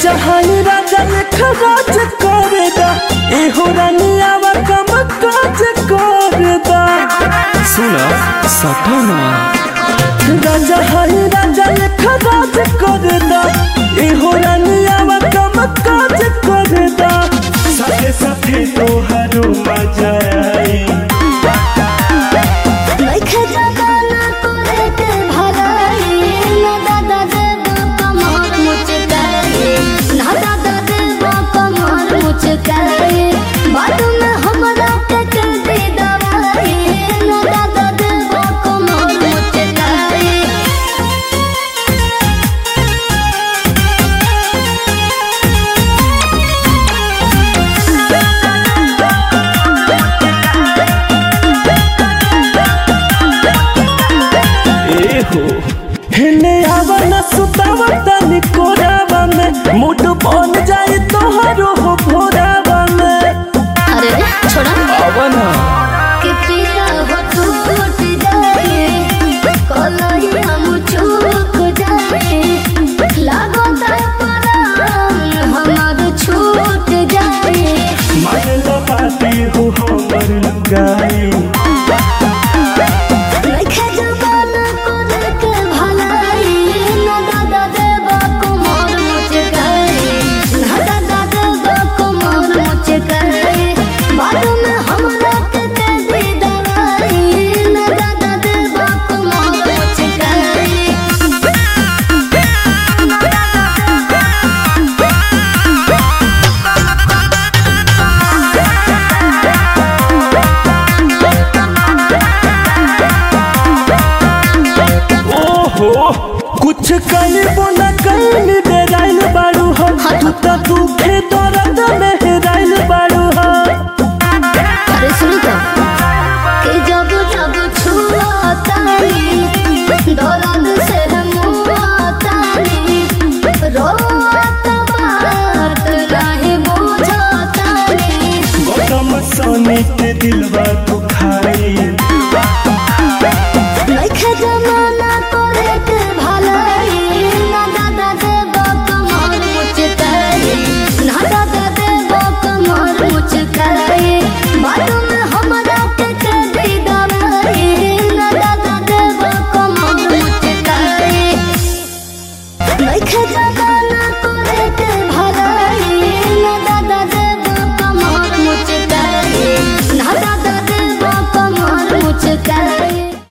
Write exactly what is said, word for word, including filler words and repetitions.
राजा हाई राजा लेखा राज करे दा एहो रानियावा कम काज करे दा सुना सपना राजा हाई राजा लेखा राज करे दा एहो रानियावा कम काज करे दा साथे साथे तोहरो मजा आई हेने आवा न सुतावा तनी कोरावा में मुड बन जाए तोहरो हो भोरावा में अरे छोड़ा आवा ना के पिया हो टूट जाए कलहिया मुचुक जाए लागो ता परान हमार छूट जाए मन लबाती हो हमर लुगाई कुछ कलबो न कल दे राइल बाड़ू हो तू त दुखे दर्द में हेराइल बाड़ू हो अरे सुनो तो के जब जब छुआतानी दर्द से मुआतानी रोत बात नहीं बुझातानी गौतम सोनी के दिलवा तू खाई लइखे जमाना तोरे के भलाई ना दादा देबो कमर मुचकाई ना दादा देबो कमर मुचकाई बाद में हमरा के के दी दवाई ना दादा देबो कमर मुचकाई लइखे